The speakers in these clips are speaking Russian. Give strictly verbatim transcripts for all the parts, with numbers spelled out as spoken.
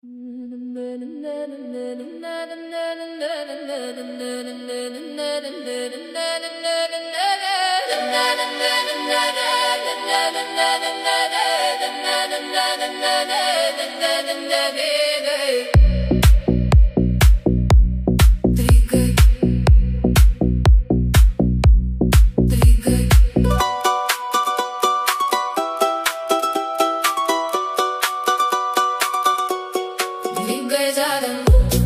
Двигай задом.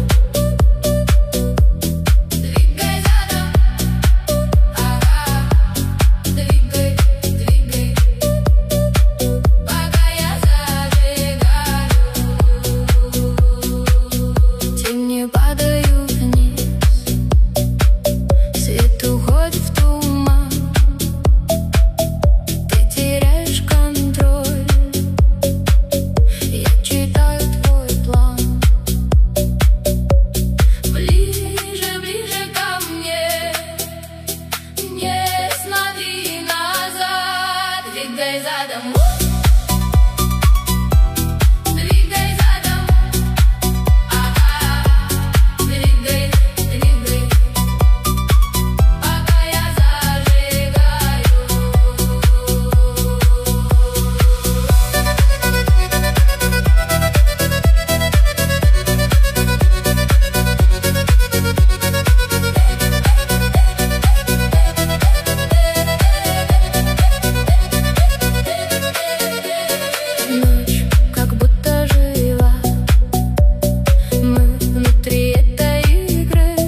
Двигай задом. Двигай задом. Ага. Двигай, двигай. Пока я зажигаю. Ночь как будто жива. Мы внутри этой игры.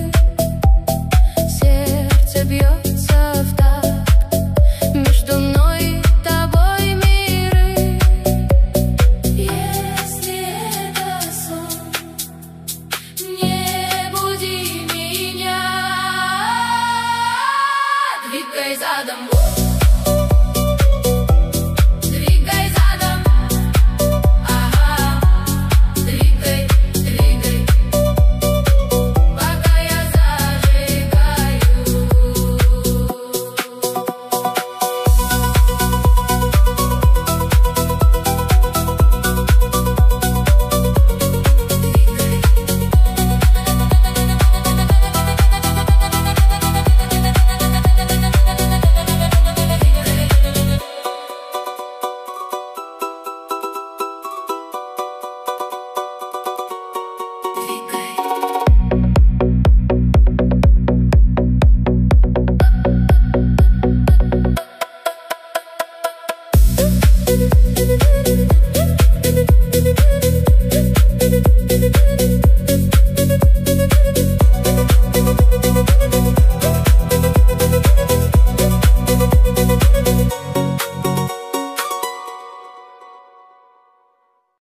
Сердце бьется в такт. Между мной и тобой миры. Если это сон, не буди меня. Двигай задом.